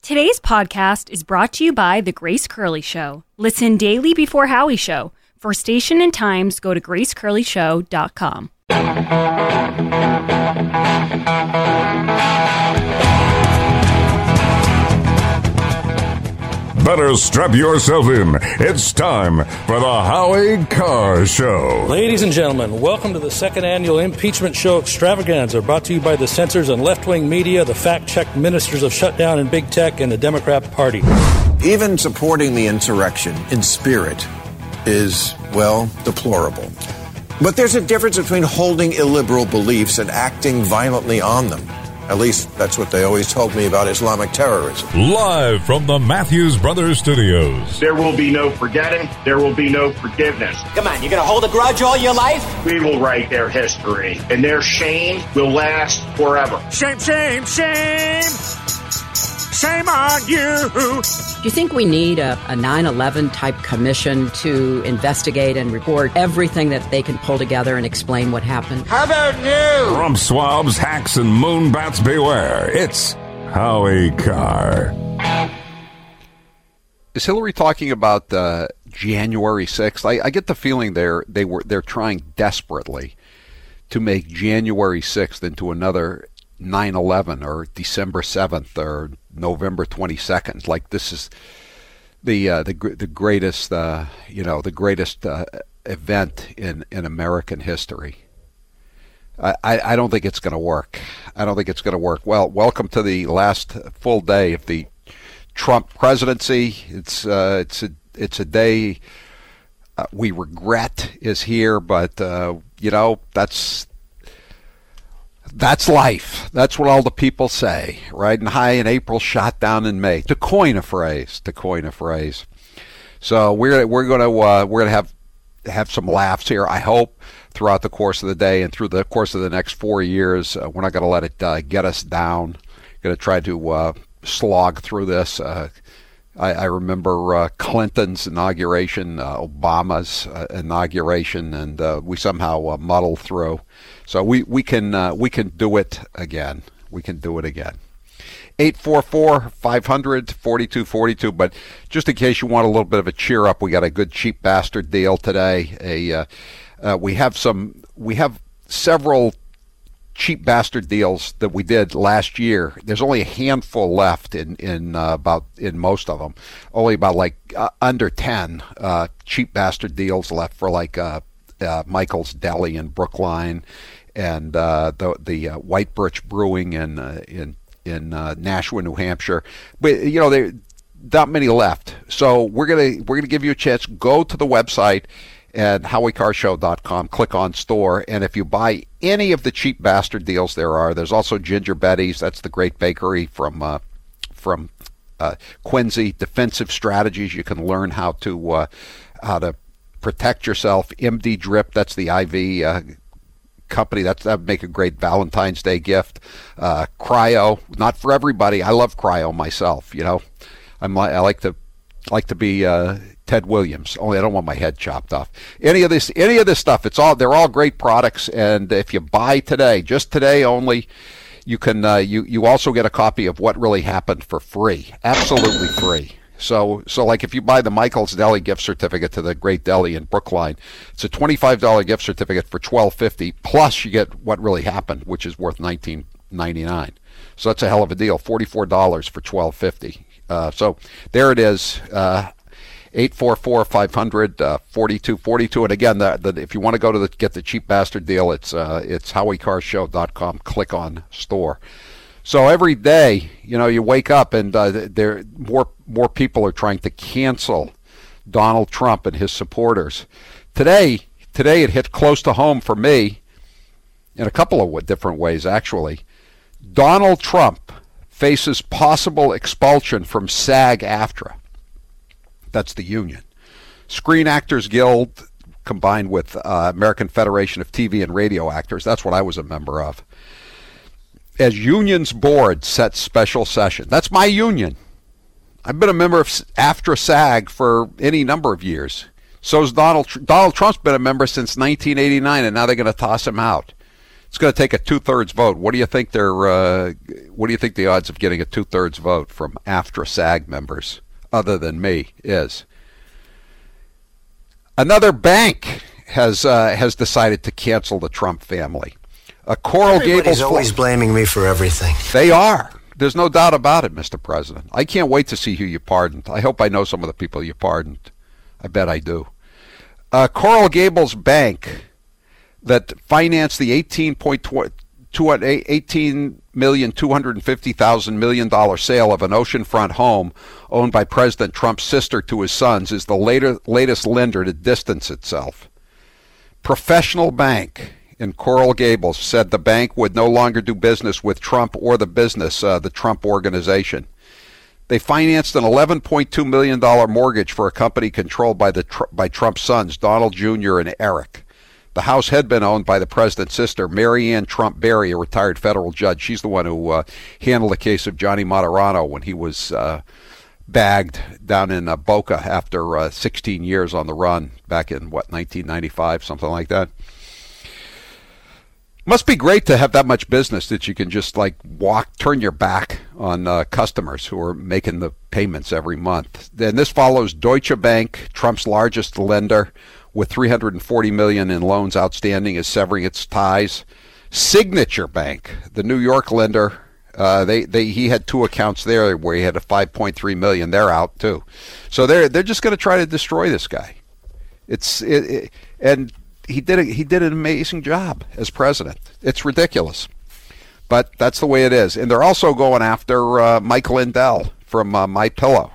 Today's podcast is brought to you by The Grace Curley Show. Listen daily before Howie Show. For station and times, go to gracecurleyshow.com. Better strap yourself in. It's time for the Howie Carr Show. Ladies and gentlemen, welcome to the second annual Impeachment Show Extravaganza, brought to you by the censors and left-wing media, the fact-check ministers of shutdown and big tech, and the Democrat Party. Even supporting the insurrection in spirit is, well, deplorable. But there's a difference between holding illiberal beliefs and acting violently on them. At least that's what they always told me about Islamic terrorism. Live from the Matthews Brothers Studios. There will be no forgetting. There will be no forgiveness. Come on, you're going to hold a grudge all your life? We will write their history, and their shame will last forever. Shame, shame, shame. Shame on you. Do you think we need a 9/11 type commission to investigate and report everything that they can pull together and explain what happened? How about new? Rump swabs, hacks, and moonbats beware. It's Howie Carr. Is Hillary talking about January 6th? I get the feeling they're trying desperately to make January 6th into another 9/11 or December 7th or November 22nd. Like this is the greatest the greatest event in American history. I don't think it's going to work. I don't think it's going to work. Well, welcome to the last full day of the Trump presidency. It's a day we regret is here, but that's life. That's what all the people say. Riding high in April, shot down in May. To coin a phrase. So we're going to have some laughs here, I hope, throughout the course of the day and through the course of the next 4 years. We're not going to let it get us down. Going to try to slog through this. I remember Clinton's inauguration, Obama's inauguration, and we somehow muddled through. So we can do it again. We can do it again. 844-500-4242. But just in case you want a little bit of a cheer up, we got a good cheap bastard deal today. We have several cheap bastard deals that we did last year. There's only a handful left in most of them. Only about under 10 cheap bastard deals left for Michael's Deli in Brookline and the White Birch Brewing in Nashua, New Hampshire. But there not many left. So we're gonna give you a chance. Go to the website at HowieCarShow.com, click on store, and if you buy any of the cheap bastard deals there's also Ginger Betty's. That's the great bakery from Quincy. Defensive strategies. You can learn how to protect yourself. MD Drip. That's the IV company. That would make a great Valentine's Day gift. Cryo. Not for everybody. I love Cryo myself. I like to be Ted Williams. Only I don't want my head chopped off. Any of this stuff. They're all great products. And if you buy today, just today only, you can you also get a copy of What Really Happened for free, absolutely free. So like if you buy the Michael's Deli gift certificate to the Great Deli in Brookline, it's a $25 gift certificate for $12.50. Plus you get What Really Happened, which is worth $19.99. So that's a hell of a deal. $44 for $12.50. So there it is. 844-500-4242. And again, if you want to go to get the cheap bastard deal, it's HowieCarShow.com. Click on store. So every day, you wake up and there more people are trying to cancel Donald Trump and his supporters. Today it hit close to home for me in a couple of different ways, actually. Donald Trump faces possible expulsion from SAG-AFTRA. That's the union. Screen Actors Guild combined with American Federation of TV and Radio Actors. That's what I was a member of. As unions board sets special session. That's my union. I've been a member of AFTRA-SAG for any number of years. So's Donald Trump's been a member since 1989, and now they're going to toss him out. It's going to take a 2/3 vote. What do you think what do you think the odds of getting a 2/3 vote from AFTRA SAG members, other than me, is? Another bank has decided to cancel the Trump family. Coral Gables. Everybody's always blaming me for everything. They are. There's no doubt about it, Mr. President. I can't wait to see who you pardoned. I hope I know some of the people you pardoned. I bet I do. Coral Gables Bank, that financed the $18,250,000 sale of an oceanfront home owned by President Trump's sister to his sons, is the latest lender to distance itself. Professional Bank in Coral Gables said the bank would no longer do business with Trump or the business, the Trump Organization. They financed an $11.2 million mortgage for a company controlled by Trump's sons, Donald Jr. and Eric. The house had been owned by the president's sister, Mary Ann Trump Berry, a retired federal judge. She's the one who handled the case of Johnny Materano when he was bagged down in Boca after 16 years on the run back in, 1995, something like that. Must be great to have that much business that you can just turn your back on customers who are making the payments every month. Then this follows Deutsche Bank, Trump's largest lender, with $340 million in loans outstanding, is severing its ties. Signature Bank, the New York lender, he had two accounts there where he had a $5.3 million. They're out too. So they're just going to try to destroy this guy. And he did an amazing job as president. It's ridiculous, but that's the way it is. And they're also going after Mike Lindell from MyPillow.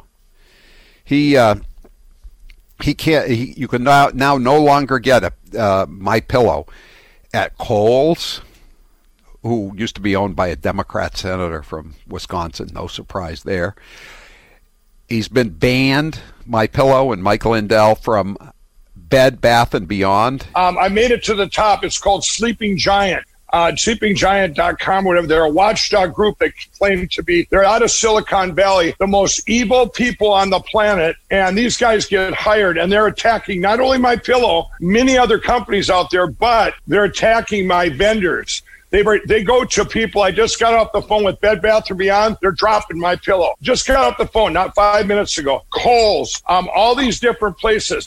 You can now no longer get a MyPillow at Kohl's, who used to be owned by a Democrat senator from Wisconsin. No surprise there. He's been banned, MyPillow and Mike Lindell, from Bed Bath & Beyond. I made it to the top. It's called Sleeping Giant. sleepinggiant.com, whatever. They're a watchdog group that claim to be, they're out of Silicon Valley, the most evil people on the planet. And these guys get hired and they're attacking not only MyPillow, many other companies out there, but they're attacking my vendors. They go to people. I just got off the phone with Bed Bath & Beyond. They're dropping MyPillow. Just got off the phone not 5 minutes ago. Kohl's, all these different places.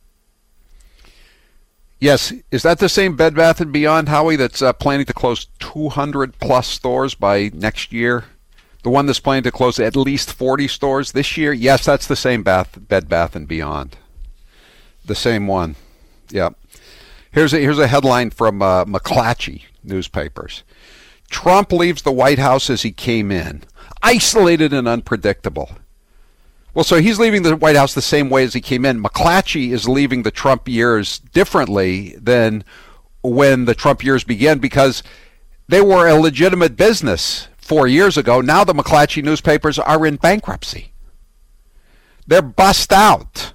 Yes, is that the same Bed Bath & Beyond, Howie, that's planning to close 200-plus stores by next year? The one that's planning to close at least 40 stores this year? Yes, that's the same Bed Bath & Beyond. The same one. Yeah. Here's a headline from McClatchy newspapers. Trump leaves the White House as he came in, isolated and unpredictable. Well, so he's leaving the White House the same way as he came in. McClatchy is leaving the Trump years differently than when the Trump years began, because they were a legitimate business 4 years ago. Now the McClatchy newspapers are in bankruptcy. They're bust out.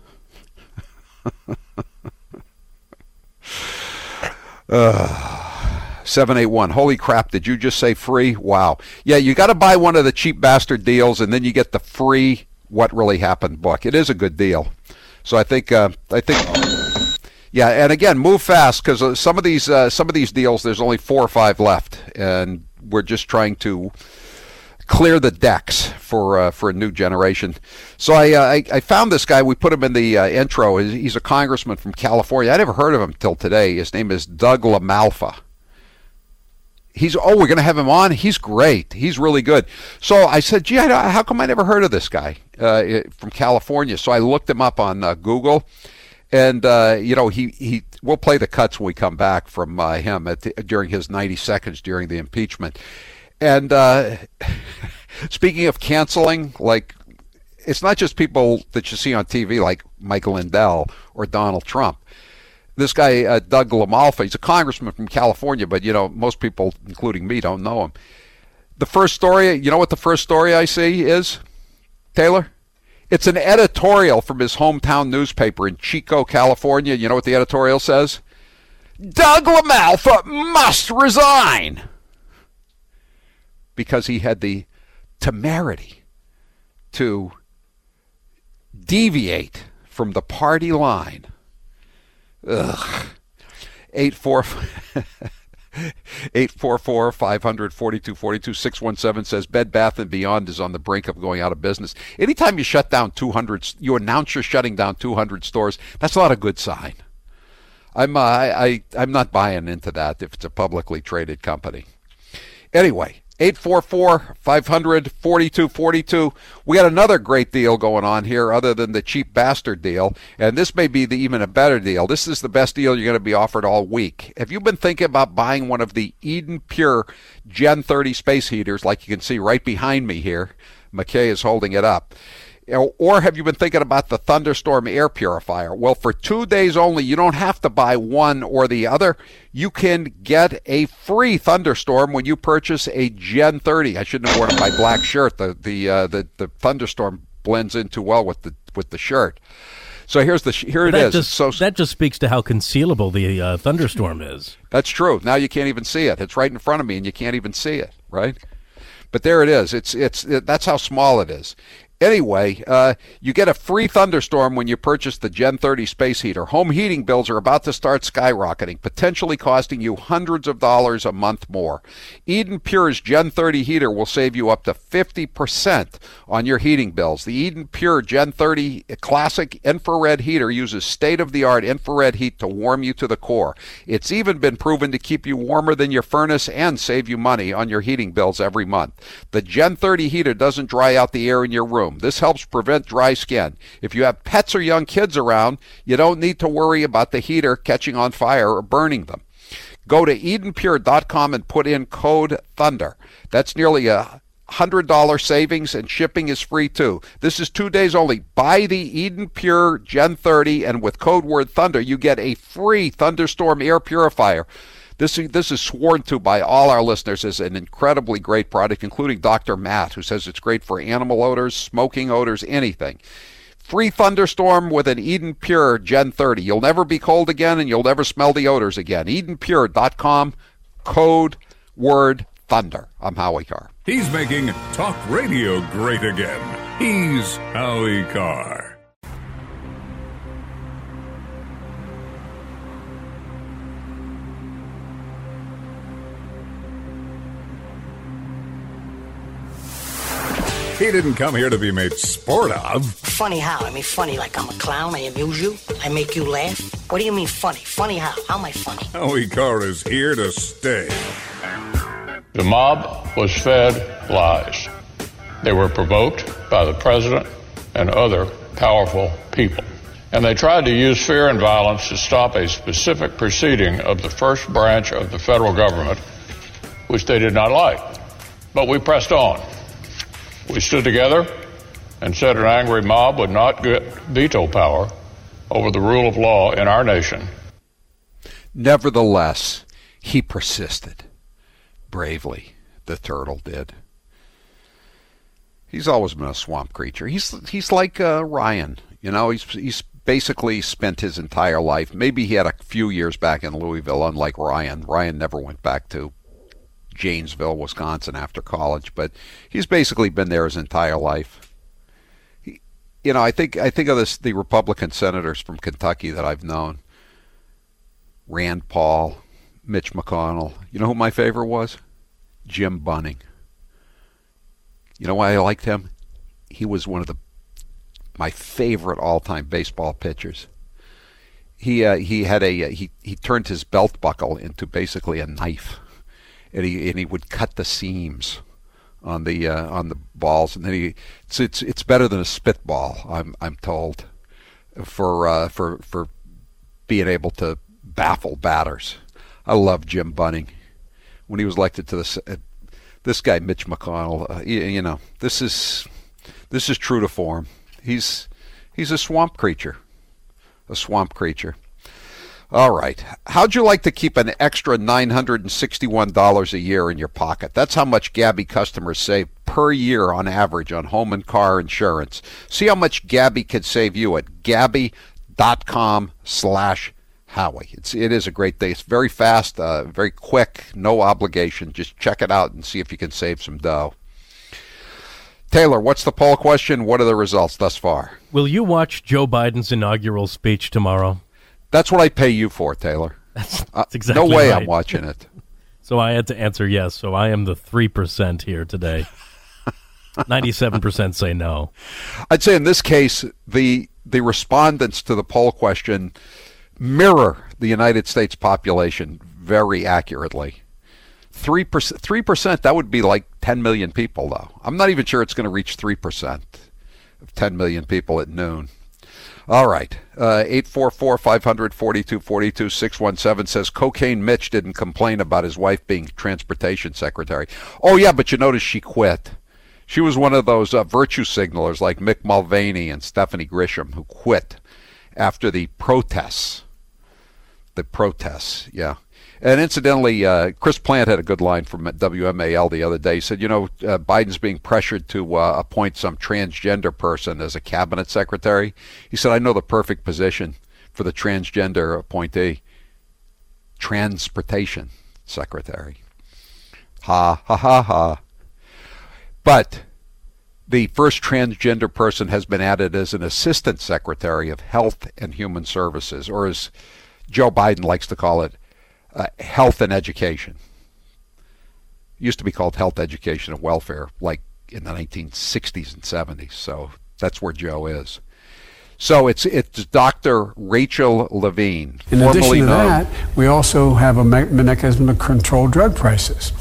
781. Holy crap, did you just say free? Wow. Yeah, you got to buy one of the cheap bastard deals, and then you get the free What Really Happened book. It is a good deal. So I think yeah, and again, move fast, because some of these deals, there's only 4 or 5 left, and we're just trying to clear the decks for a new generation. So I found this guy. We put him in the intro. He's a congressman from California. I never heard of him till today. His name is Doug LaMalfa. We're going to have him on? He's great. He's really good. So I said, gee, how come I never heard of this guy from California? So I looked him up on Google, and we'll play the cuts when we come back from him during his 90 seconds during the impeachment. And speaking of canceling, it's not just people that you see on TV like Mike Lindell or Donald Trump. This guy, Doug LaMalfa, he's a congressman from California, but, most people, including me, don't know him. The first story, you know what the first story I see is, Taylor? It's an editorial from his hometown newspaper in Chico, California. You know what the editorial says? Doug LaMalfa must resign, because he had the temerity to deviate from the party line. Ugh. 844-500-4242. 617 says Bed Bath & Beyond is on the brink of going out of business. Anytime you shut down 200, you announce you're shutting down 200 stores, that's not a good sign. I'm not buying into that if it's a publicly traded company. Anyway, 844-500-4242. We got another great deal going on here other than the cheap bastard deal, and this may be even a better deal. This is the best deal you're going to be offered all week. Have you been thinking about buying one of the Eden Pure Gen 30 space heaters like you can see right behind me here? McKay is holding it up. Or have you been thinking about the Thunderstorm air purifier? Well, for 2 days only, you don't have to buy one or the other. You can get a free Thunderstorm when you purchase a Gen 30. I shouldn't have worn my black shirt. The Thunderstorm blends in too well with the shirt. So here it is. That just speaks to how concealable the Thunderstorm is. That's true. Now you can't even see it. It's right in front of me, and you can't even see it, right? But there it is. That's how small it is. Anyway, you get a free Thunderstorm when you purchase the Gen 30 space heater. Home heating bills are about to start skyrocketing, potentially costing you hundreds of dollars a month more. Eden Pure's Gen 30 heater will save you up to 50% on your heating bills. The Eden Pure Gen 30 classic infrared heater uses state-of-the-art infrared heat to warm you to the core. It's even been proven to keep you warmer than your furnace and save you money on your heating bills every month. The Gen 30 heater doesn't dry out the air in your room. This helps prevent dry skin. If you have pets or young kids around, you don't need to worry about the heater catching on fire or burning them. Go to EdenPure.com and put in code THUNDER. That's nearly $100 savings, and shipping is free too. This is 2 days only. Buy the Eden Pure Gen 30, and with code word THUNDER, you get a free Thunderstorm air purifier. This is sworn to by all our listeners as an incredibly great product, including Dr. Matt, who says it's great for animal odors, smoking odors, anything. Free Thunderstorm with an Eden Pure Gen 30. You'll never be cold again, and you'll never smell the odors again. EdenPure.com, code word THUNDER. I'm Howie Carr. He's making talk radio great again. He's Howie Carr. He didn't come here to be made sport of. Funny how? I mean, funny like I'm a clown, I amuse you, I make you laugh? What do you mean funny? Funny how? How am I funny? Howie Carr is here to stay. The mob was fed lies. They were provoked by the president and other powerful people. And they tried to use fear and violence to stop a specific proceeding of the first branch of the federal government, which they did not like. But we pressed on. We stood together and said an angry mob would not get veto power over the rule of law in our nation. Nevertheless, he persisted. Bravely, the turtle did. He's always been a swamp creature. He's like Ryan. You know, he's basically spent his entire life. Maybe he had a few years back in Louisville, unlike Ryan. Ryan never went back to Janesville, Wisconsin after college, but he's basically been there his entire life. I think of the Republican senators from Kentucky that I've known. Rand Paul, Mitch McConnell. You know who my favorite was? Jim Bunning. You know why I liked him? He was one of my favorite all-time baseball pitchers. He turned his belt buckle into basically a knife. And he would cut the seams on the balls, and then it's better than a spitball, I'm told, for being able to baffle batters. I love Jim Bunning. When he was elected to this guy Mitch McConnell, this is true to form. He's a swamp creature, All right. How'd you like to keep an extra $961 a year in your pocket? That's how much Gabi customers save per year on average on home and car insurance. See how much Gabi could save you at Gabi.com/Howie. It is a great day. It's very fast, very quick, no obligation. Just check it out and see if you can save some dough. Taylor, what's the poll question? What are the results thus far? Will you watch Joe Biden's inaugural speech tomorrow? That's what I pay you for, Taylor. That's exactly no way right. I'm watching it. So I had to answer yes. So I am the 3% here today. 97% say no. I'd say in this case, the respondents to the poll question mirror the United States population very accurately. 3%, that would be like 10 million people, though. I'm not even sure it's going to reach 3% of 10 million people at noon. All right. 844-500-4242, 617 says Cocaine Mitch didn't complain about his wife being transportation secretary. Oh, yeah, but you notice she quit. She was one of those virtue signalers like Mick Mulvaney and Stephanie Grisham who quit after the protests. The protests, yeah. And incidentally, Chris Plant had a good line from WMAL the other day. He said, Biden's being pressured to appoint some transgender person as a cabinet secretary. He said, I know the perfect position for the transgender appointee. Transportation secretary. Ha, ha, ha, ha. But the first transgender person has been added as an assistant secretary of Health and Human Services, or as Joe Biden likes to call it, health and education. It used to be called health, education, and welfare, like in the 1960s and 70s. So that's where Joe is. So it's Dr. Rachel Levine. In addition to that, we also have a mechanism to control drug prices.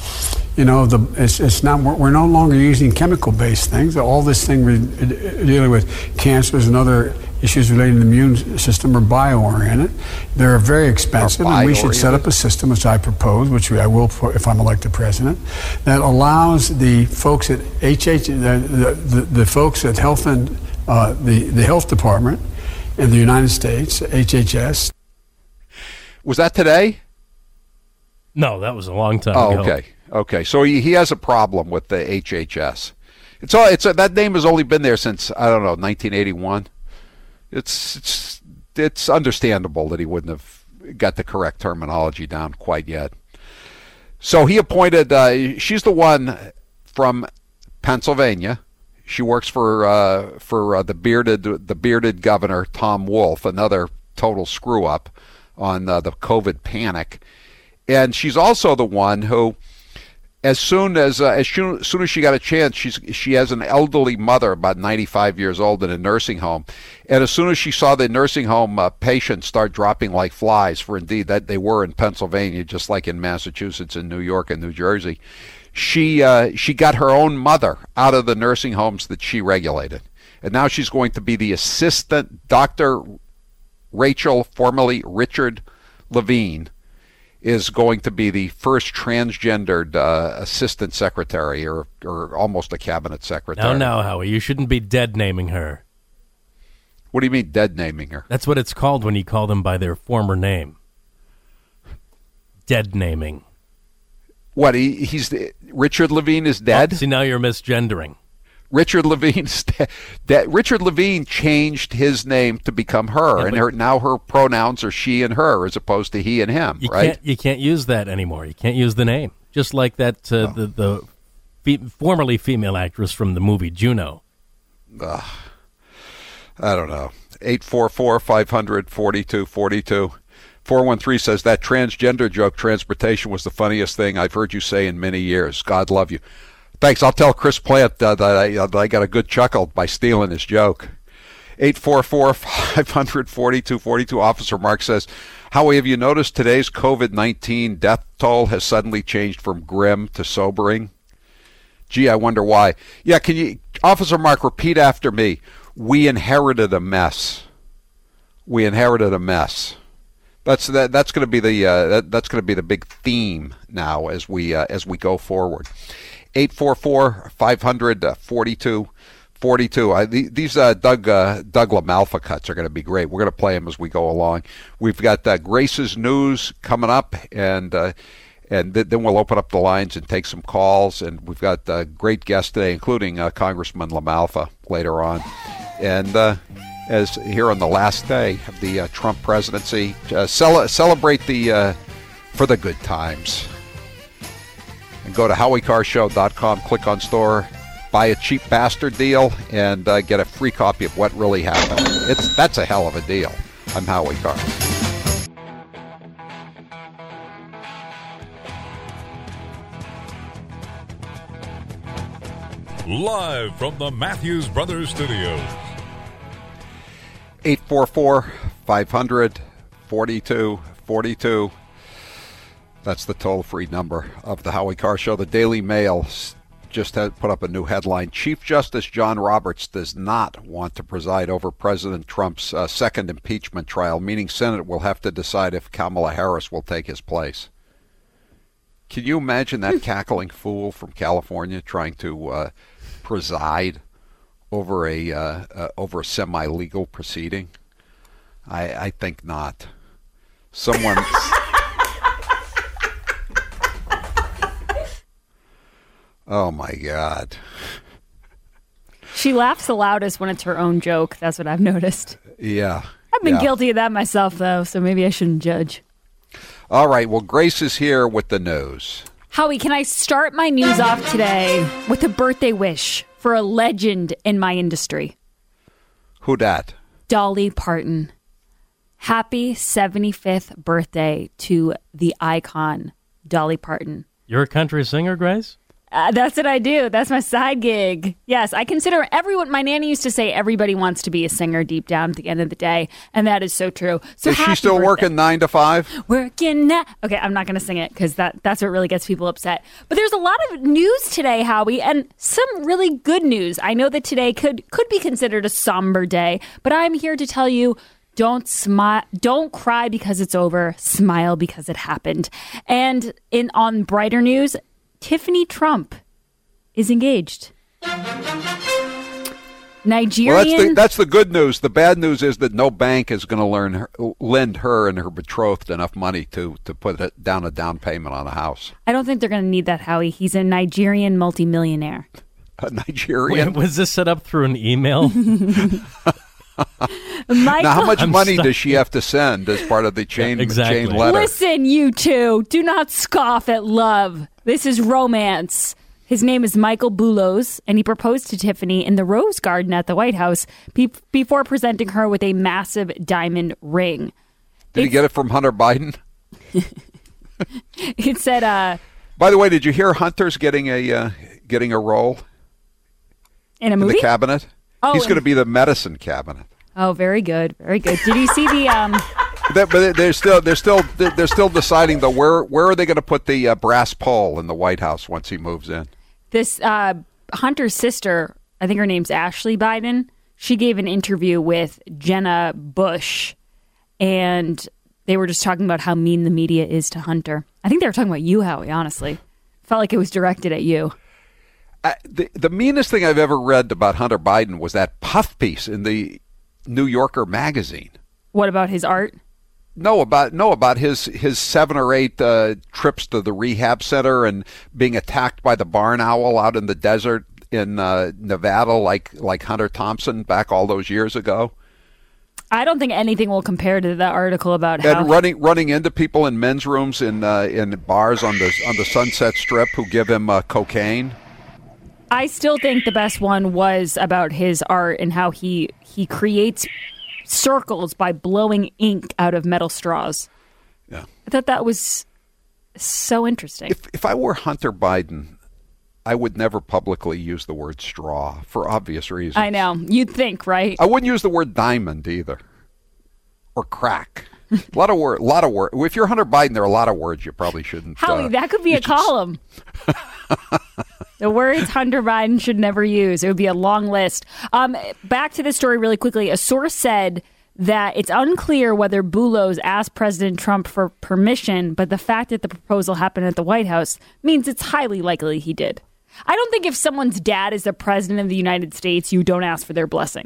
It's not. We're no longer using chemical-based things. All this thing we're dealing with, cancers and other issues related to the immune system, are bio-oriented. They're very expensive, and we should set up a system, which I propose, which I will if I'm elected president, that allows the folks at the folks at Health and the Health Department in the United States, HHS. Was that today? No, that was a long time ago. Okay. So he has a problem with the HHS. That name has only been there since, I don't know, 1981. It's understandable that he wouldn't have got the correct terminology down quite yet. So he appointed. She's the one from Pennsylvania. She works for the bearded governor Tom Wolf, another total screw up on the COVID panic, and she's also the one who, as soon as she got a chance, she has an elderly mother, about 95 years old, in a nursing home, and as soon as she saw the nursing home patients start dropping like flies, for indeed that they were in Pennsylvania, just like in Massachusetts and New York and New Jersey, she got her own mother out of the nursing homes that she regulated, and now she's going to be the assistant. Dr. Rachel, formerly Richard Levine, is going to be the first transgendered assistant secretary, or almost a cabinet secretary. Now, Howie, you shouldn't be dead naming her. What do you mean dead naming her? That's what it's called when you call them by their former name. Dead naming. What, Richard Levine is dead? Oh, see, now you're misgendering. Richard Levine changed his name to become her, and now her pronouns are she and her as opposed to he and him, right? You can't use that anymore. You can't use the name. Just like that the formerly female actress from the movie Juno. I don't know. 844-500-4242. 413 says, that transgender joke, transportation, was the funniest thing I've heard you say in many years. God love you. Thanks. I'll tell Chris Plant that I got a good chuckle by stealing his joke. 844-500-4242. Officer Mark says, Howie, have you noticed today's COVID-19 death toll has suddenly changed from grim to sobering? Gee, I wonder why. Yeah, can you, Officer Mark, repeat after me. We inherited a mess. We inherited a mess. That's going to be the big theme now as we go forward. 844-500-4242. These Doug LaMalfa cuts are going to be great. We're going to play them as we go along. We've got Grace's News coming up, and then we'll open up the lines and take some calls. And we've got great guests today, including Congressman LaMalfa later on. And as here on the last day of the Trump presidency, celebrate for the good times. And go to HowieCarShow.com, click on store, buy a cheap bastard deal, and get a free copy of What Really Happened. That's a hell of a deal. I'm Howie Carr. live from the Matthews Brothers Studios. 844-500-4242. That's the toll-free number of the Howie Carr Show. The Daily Mail just had put up a new headline. Chief Justice John Roberts does not want to preside over President Trump's second impeachment trial, meaning Senate will have to decide if Kamala Harris will take his place. Can you imagine that cackling fool from California trying to preside over a semi-legal proceeding? I think not. Someone. Oh my God. She laughs the loudest when it's her own joke. That's what I've noticed. Yeah. I've been guilty of that myself, though, so maybe I shouldn't judge. All right. Well, Grace is here with the news. Howie, can I start my news off today with a birthday wish for a legend in my industry? Who dat? Dolly Parton. Happy 75th birthday to the icon, Dolly Parton. You're a country singer, Grace? That's what I do. That's my side gig. Yes, I consider everyone. My nanny used to say everybody wants to be a singer deep down at the end of the day, and that is so true. So is she still working 9 to 5? Working now. Okay, I'm not going to sing it because that's what really gets people upset. But there's a lot of news today, Howie, and some really good news. I know that today could be considered a somber day, but I'm here to tell you, don't cry because it's over. Smile because it happened. And on brighter news, Tiffany Trump is engaged. Nigerian. Well, that's the good news. The bad news is that no bank is going to lend her and her betrothed enough money to put down a down payment on a house. I don't think they're going to need that, Howie. He's a Nigerian multimillionaire. A Nigerian? Wait, was this set up through an email? Now, how much money does she have to send as part of the chain letter? Listen, you two, do not scoff at love. This is romance. His name is Michael Boulos, and he proposed to Tiffany in the Rose Garden at the White House before presenting her with a massive diamond ring. Did he get it from Hunter Biden? It said... By the way, did you hear Hunter's getting a role? In a movie? In the cabinet? Oh, he's going to be the medicine cabinet. Oh, very good, very good. Did you see the? But they're still deciding where are they going to put the brass pole in the White House once he moves in. This Hunter's sister, I think her name's Ashley Biden. She gave an interview with Jenna Bush, and they were just talking about how mean the media is to Hunter. I think they were talking about you, Howie. Honestly, felt like it was directed at you. The meanest thing I've ever read about Hunter Biden was that puff piece in the New Yorker magazine. What about his art? No, about his 7 or 8 trips to the rehab center and being attacked by the barn owl out in the desert in Nevada, like Hunter Thompson back all those years ago. I don't think anything will compare to that article about how running into people in men's rooms in bars on the Sunset Strip who give him cocaine. I still think the best one was about his art and how he creates circles by blowing ink out of metal straws. Yeah. I thought that was so interesting. If I were Hunter Biden, I would never publicly use the word straw for obvious reasons. I know. You'd think, right? I wouldn't use the word diamond either. Or crack. A lot of words. If you're Hunter Biden, there are a lot of words you probably shouldn't. Howie, that could be a column. The words Hunter Biden should never use. It would be a long list. Back to the story really quickly. A source said that it's unclear whether Boulos asked President Trump for permission, but the fact that the proposal happened at the White House means it's highly likely he did. I don't think if someone's dad is the president of the United States, you don't ask for their blessing.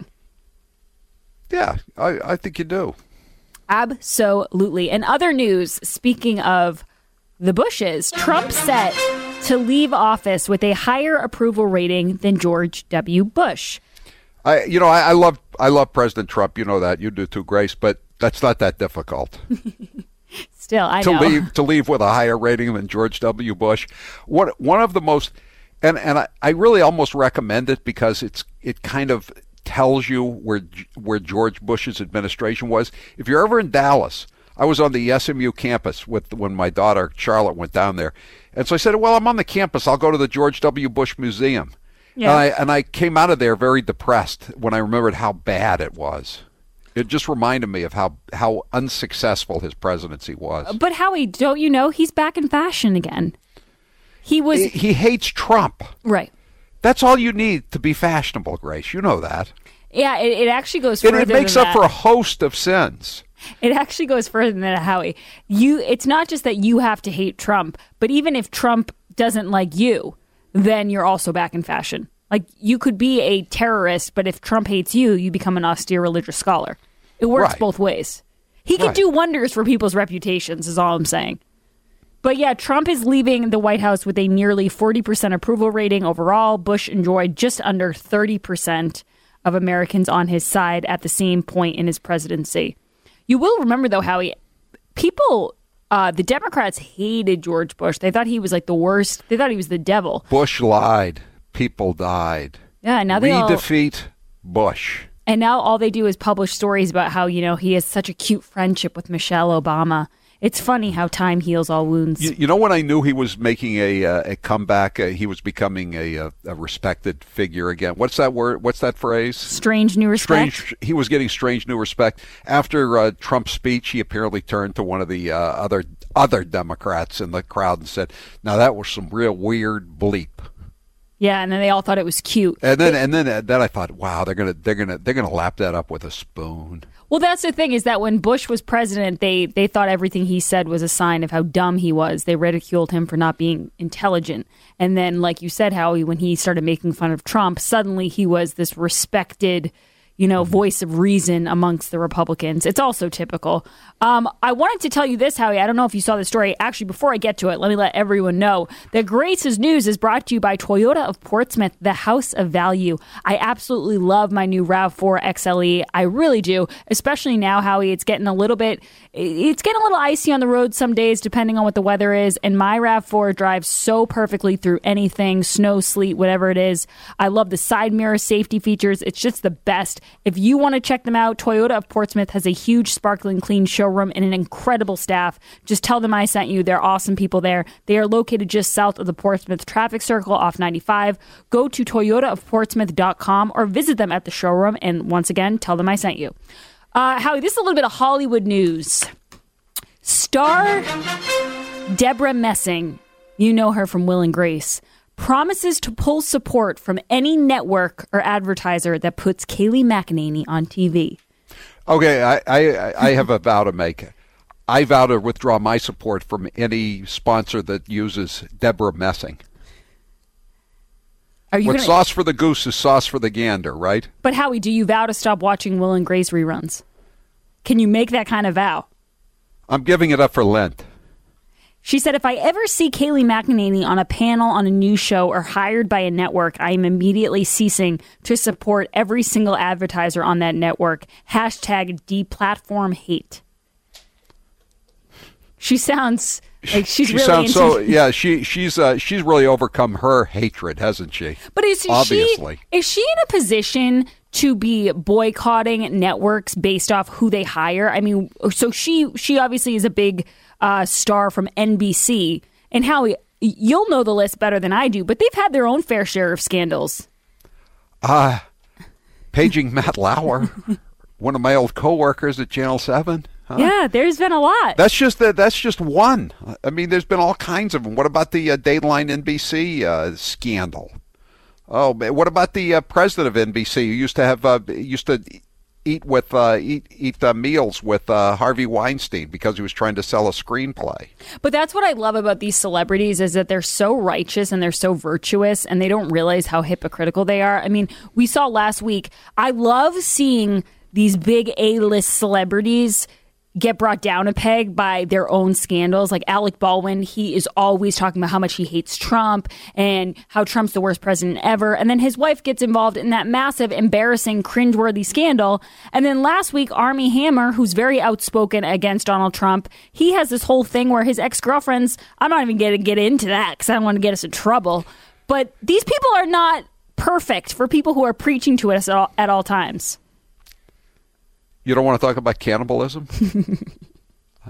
Yeah, I think you do. Absolutely. And other news, speaking of the Bushes, Trump set to leave office with a higher approval rating than George W. Bush. I love President Trump. You know that. You do too, Grace. But that's not that difficult. Still, I know. To leave with a higher rating than George W. Bush. One of the most, and I really almost recommend it because it kind of tells you where George Bush's administration was. If you're ever in Dallas, I was on the SMU campus when my daughter Charlotte went down there. And so I said, well, I'm on the campus. I'll go to the George W. Bush Museum. Yeah. And I came out of there very depressed when I remembered how bad it was. It just reminded me of how unsuccessful his presidency was. But Howie, don't you know he's back in fashion again? He hates Trump. Right. That's all you need to be fashionable, Grace. You know that. Yeah, it actually goes further It makes than up that. for a host of sins. It actually goes further than that, Howie. It's not just that you have to hate Trump, but even if Trump doesn't like you, then you're also back in fashion. Like, you could be a terrorist, but if Trump hates you, you become an austere religious scholar. It works both ways. He can do wonders for people's reputations, is all I'm saying. But yeah, Trump is leaving the White House with a nearly 40% approval rating overall. Bush enjoyed just under 30% of Americans on his side at the same point in his presidency. You will remember, though, Howie, the Democrats hated George Bush. They thought he was like the worst. They thought he was the devil. Bush lied. People died. Yeah, now we defeat Bush. And now all they do is publish stories about how, he has such a cute friendship with Michelle Obama. It's funny how time heals all wounds. You know when I knew he was making a comeback, he was becoming a respected figure again. What's that word? What's that phrase? Strange new respect. He was getting strange new respect. After Trump's speech, he apparently turned to one of the other Democrats in the crowd and said, "Now that was some real weird bleep." Yeah, and then they all thought it was cute. And then I thought, wow, they're gonna lap that up with a spoon. Well, that's the thing, is that when Bush was president, they thought everything he said was a sign of how dumb he was. They ridiculed him for not being intelligent. And then, like you said, Howie, when he started making fun of Trump, suddenly he was this respected, voice of reason amongst the Republicans. It's also typical. I wanted to tell you this, Howie. I don't know if you saw the story. Actually, before I get to it, let me let everyone know that Grace's News is brought to you by Toyota of Portsmouth, the house of value. I absolutely love my new RAV4 XLE. I really do, especially now, Howie. It's getting a little icy on the road some days, depending on what the weather is. And my RAV4 drives so perfectly through anything, snow, sleet, whatever it is. I love the side mirror safety features. It's just the best. If you want to check them out, Toyota of Portsmouth has a huge, sparkling clean showroom and an incredible staff. Just tell them I sent you. They're awesome people there. They are located just south of the Portsmouth traffic circle off 95. Go to toyotaofportsmouth.com or visit them at the showroom. And once again, tell them I sent you. Howie, this is a little bit of Hollywood news. Star Deborah Messing, you know her from Will and Grace, promises to pull support from any network or advertiser that puts Kayleigh McEnany on TV. Okay, I have a vow to make. I vow to withdraw my support from any sponsor that uses Deborah Messing. Sauce for the goose is sauce for the gander, right? But Howie, do you vow to stop watching Will and Grace reruns? Can you make that kind of vow? I'm giving it up for Lent. She said, if I ever see Kayleigh McEnany on a panel on a news show or hired by a network, I am immediately ceasing to support every single advertiser on that network. Hashtag deplatform hate. She sounds like she's really she's really overcome her hatred, hasn't she? But is she in a position to be boycotting networks based off who they hire? I mean, so she obviously is a big star from NBC. And Howie, you'll know the list better than I do, but they've had their own fair share of scandals. Paging Matt Lauer, one of my old coworkers at Channel 7. Huh? Yeah, there's been a lot. That's just one. I mean, there's been all kinds of them. What about the Dateline NBC scandal? Oh, what about the president of NBC who used to eat meals with Harvey Weinstein because he was trying to sell a screenplay? But that's what I love about these celebrities, is that they're so righteous and they're so virtuous and they don't realize how hypocritical they are. I mean, we saw last week, I love seeing these big A-list celebrities get brought down a peg by their own scandals. Like Alec Baldwin, he is always talking about how much he hates Trump and how Trump's the worst president ever. And then his wife gets involved in that massive, embarrassing, cringeworthy scandal. And then last week, Armie Hammer, who's very outspoken against Donald Trump, he has this whole thing where his ex-girlfriends, I'm not even going to get into that because I don't want to get us in trouble. But these people are not perfect for people who are preaching to us at all times. You don't want to talk about cannibalism?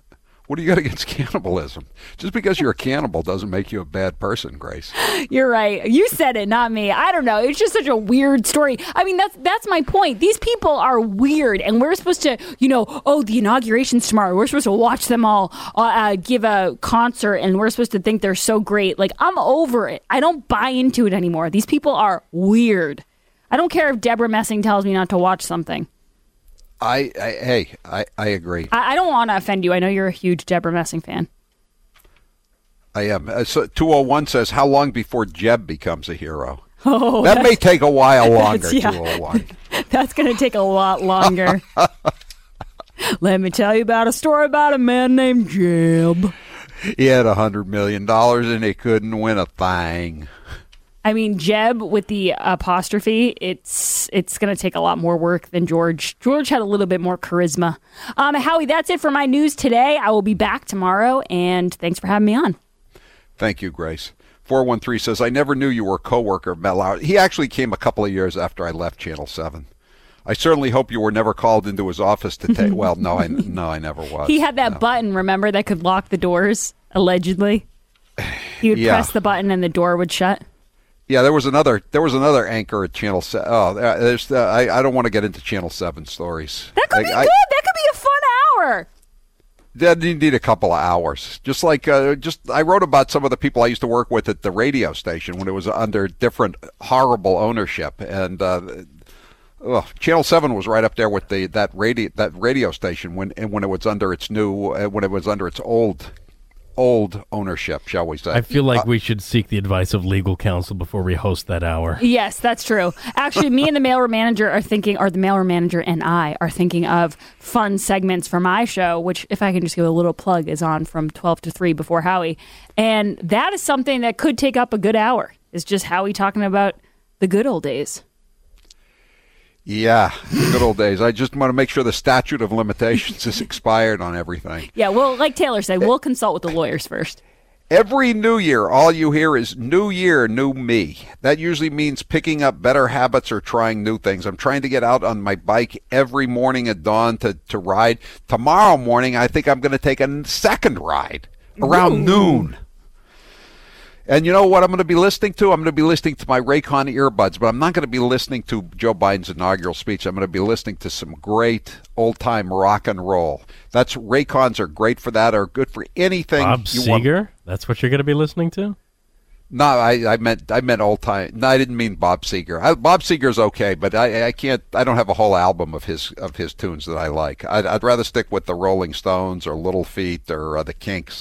What do you got against cannibalism? Just because you're a cannibal doesn't make you a bad person, Grace. You're right. You said it, not me. I don't know. It's just such a weird story. I mean, that's my point. These people are weird, and we're supposed to, the inauguration's tomorrow. We're supposed to watch them all give a concert, and we're supposed to think they're so great. Like, I'm over it. I don't buy into it anymore. These people are weird. I don't care if Deborah Messing tells me not to watch something. I agree. I don't want to offend you. I know you're a huge Deborah Messing fan. I am. So 201 says, how long before Jeb becomes a hero? Oh, that may take a while longer, 201. That's going to take a lot longer. Let me tell you about a story about a man named Jeb. He had $100 million and he couldn't win a thing. I mean, Jeb with the apostrophe, it's going to take a lot more work than George. George had a little bit more charisma. Howie, that's it for my news today. I will be back tomorrow, and thanks for having me on. Thank you, Grace. 413 says, I never knew you were a co-worker of Matt Lauer. He actually came a couple of years after I left Channel 7. I certainly hope you were never called into his office to take... Well, no, I never was. He had that button, remember, that could lock the doors, allegedly? He would press the button and the door would shut. Yeah, there was another anchor at Channel 7. I don't want to get into Channel 7 stories. That could be good. That could be a fun hour. That you need a couple of hours. Just like I wrote about some of the people I used to work with at the radio station when it was under different horrible ownership, and Channel 7 was right up there with that radio station when it was under its old ownership, shall we say. I feel like we should seek the advice of legal counsel before we host that hour. Yes, that's true. Actually, me and the mailroom manager and I are thinking of fun segments for my show, which, if I can just give a little plug, is on from 12 to 3 before Howie. And that is something that could take up a good hour. It's just Howie talking about the good old days. Yeah, the good old days. I just want to make sure the statute of limitations is expired on everything. Yeah, well, like Taylor said, we'll consult with the lawyers first. Every new year, all you hear is new year, new me. That usually means picking up better habits or trying new things. I'm trying to get out on my bike every morning at dawn to ride. Tomorrow morning, I think I'm going to take a second ride around noon. And you know what I'm going to be listening to? I'm going to be listening to my Raycon earbuds, but I'm not going to be listening to Joe Biden's inaugural speech. I'm going to be listening to some great old-time rock and roll. Raycons are great for that, are good for anything. Bob Seger? That's what you're going to be listening to? No, I meant old-time. No, I didn't mean Bob Seger. Bob Seger's okay, but I can't. I don't have a whole album of his tunes that I like. I'd rather stick with the Rolling Stones or Little Feat or the Kinks.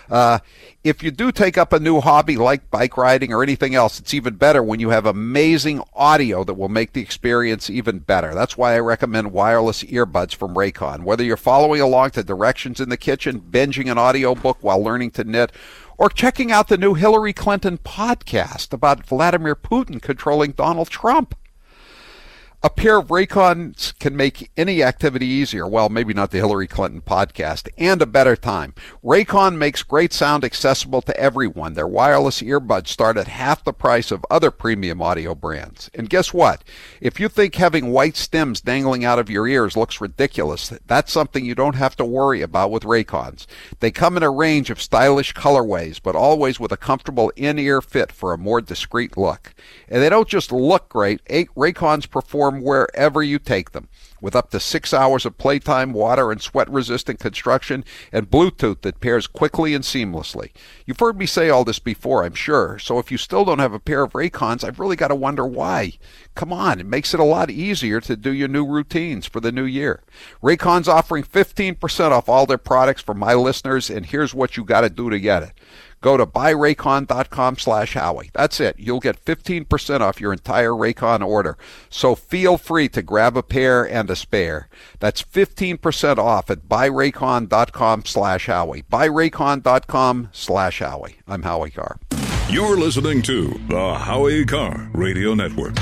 If you do take up a new hobby like bike riding or anything else, it's even better when you have amazing audio that will make the experience even better. That's why I recommend wireless earbuds from Raycon. Whether you're following along to directions in the kitchen, binging an audiobook while learning to knit, or checking out the new Hillary Clinton podcast about Vladimir Putin controlling Donald Trump. A pair of Raycons can make any activity easier. Well, maybe not the Hillary Clinton podcast, and a better time. Raycon makes great sound accessible to everyone. Their wireless earbuds start at half the price of other premium audio brands. And guess what? If you think having white stems dangling out of your ears looks ridiculous, that's something you don't have to worry about with Raycons. They come in a range of stylish colorways, but always with a comfortable in-ear fit for a more discreet look. And they don't just look great. Raycons perform wherever you take them, with up to 6 hours of playtime, water and sweat-resistant construction, and Bluetooth that pairs quickly and seamlessly. You've heard me say all this before, I'm sure, so if you still don't have a pair of Raycons, I've really got to wonder why. Come on, it makes it a lot easier to do your new routines for the new year. Raycon's offering 15% off all their products for my listeners, and here's what you got to do to get it. Go to buyraycon.com/Howie. That's it. You'll get 15% off your entire Raycon order. So feel free to grab a pair and a spare. That's 15% off at buyraycon.com/Howie. Buyraycon.com/Howie. I'm Howie Carr. You're listening to the Howie Carr Radio Network.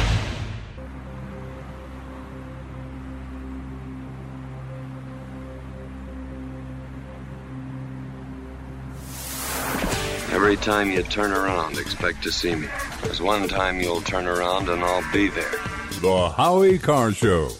Every time you turn around, expect to see me. There's one time you'll turn around and I'll be there. The Howie Carr Show.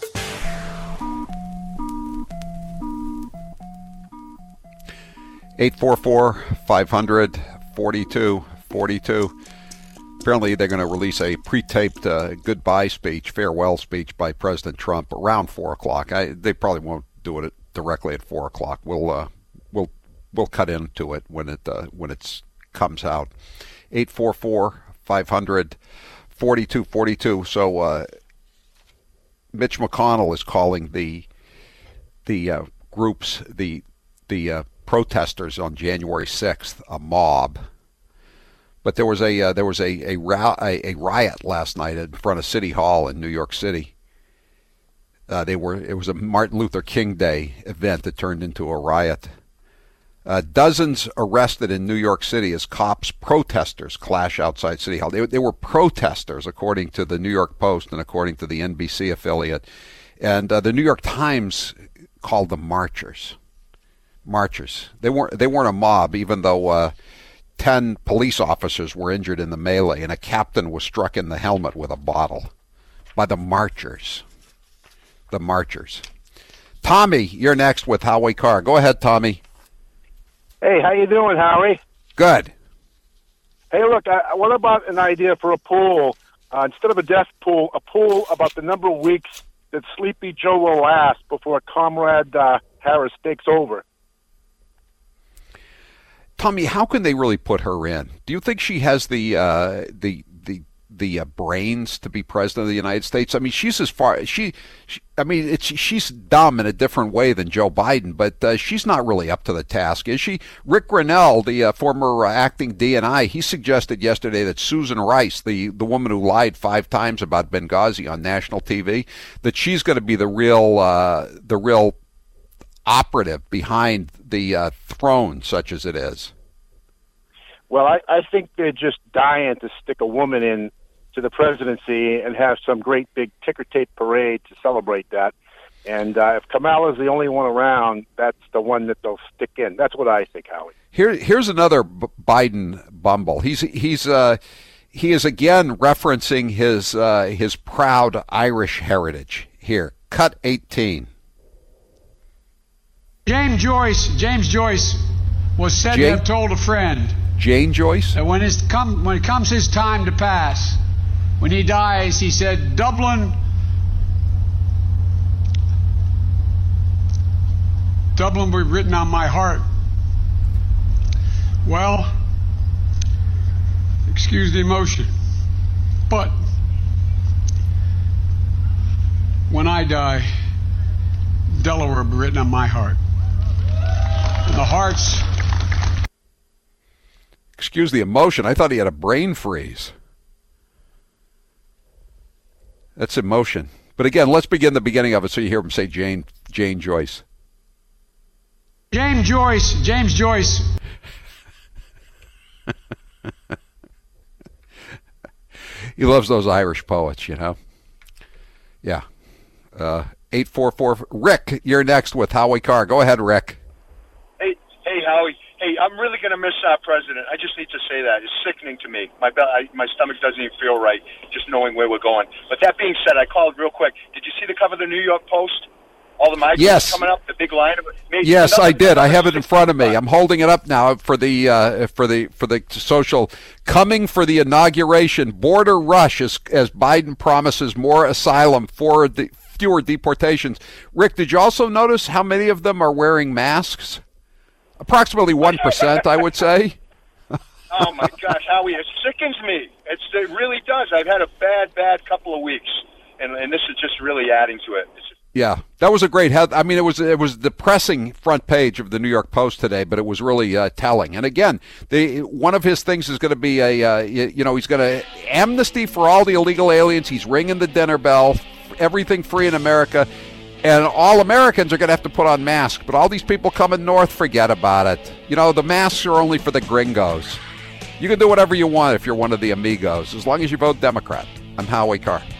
844-500-4242. Apparently, they're going to release a pre-taped goodbye speech, farewell speech by President Trump around 4 o'clock. They probably won't do it directly at 4 o'clock. We'll cut into it when it comes out. 844-500-4242. So Mitch McConnell is calling the groups, the protesters on January 6th a mob. But there was a riot last night in front of City Hall in New York City. It was a Martin Luther King Day event that turned into a riot. Dozens arrested in New York City as protesters clash outside City Hall. They were protesters, according to the New York Post and according to the NBC affiliate. And the New York Times called them marchers. Marchers. They weren't a mob, even though 10 police officers were injured in the melee and a captain was struck in the helmet with a bottle by the marchers. The marchers. Tommy, you're next with Howie Carr. Go ahead, Tommy. Hey, how you doing, Howie? Good. Hey, look, what about an idea for a pool? Instead of a death pool, a pool about the number of weeks that Sleepy Joe will last before Comrade Harris takes over. Tommy, how can they really put her in? Do you think she has the brains to be president of the United States? I mean, she's she's dumb in a different way than Joe Biden, but she's not really up to the task, is she? Rick Grinnell, the former acting DNI, he suggested yesterday that Susan Rice, the woman who lied 5 times about Benghazi on national TV, that she's going to be the real operative behind the throne, such as it is. Well, I think they're just dying to stick a woman in to the presidency and have some great big ticker tape parade to celebrate that. And if Kamala's the only one around, that's the one that they'll stick in. That's what I think, Howie. Here's another Biden bumble. He is again referencing his proud Irish heritage. Here, cut 18. James Joyce was said to have told a friend, Jane Joyce, that when it comes his time to pass, when he dies, he said, Dublin will be written on my heart. Well, excuse the emotion, but when I die, Delaware will be written on my heart. And the hearts... Excuse the emotion. I thought he had a brain freeze. That's emotion. But again, let's begin the beginning of it so you hear him say Jane Joyce. James Joyce. He loves those Irish poets, you know. Yeah. 844. Rick, you're next with Howie Carr. Go ahead, Rick. Hey, Howie. Hey, I'm really going to miss our president. I just need to say that. It's sickening to me. My stomach doesn't even feel right just knowing where we're going. But that being said, I called real quick. Did you see the cover of the New York Post? All the migrants coming up, the big line of it. Yes, I did. I have it in front of me. I'm holding it up now for the social. Coming for the inauguration, border rush as Biden promises more asylum, fewer deportations. Rick, did you also notice how many of them are wearing masks? Approximately 1%, I would say. Oh, my gosh, Howie, it sickens me. It really does. I've had a bad couple of weeks, and this is just really adding to it. Yeah, that was a great head. I mean, it was a depressing front page of the New York Post today, but it was really telling. And again, one of his things is going to be he's going to amnesty for all the illegal aliens. He's ringing the dinner bell, everything free in America. And all Americans are going to have to put on masks. But all these people coming north, forget about it. You know, the masks are only for the gringos. You can do whatever you want if you're one of the amigos, as long as you vote Democrat. I'm Howie Carr.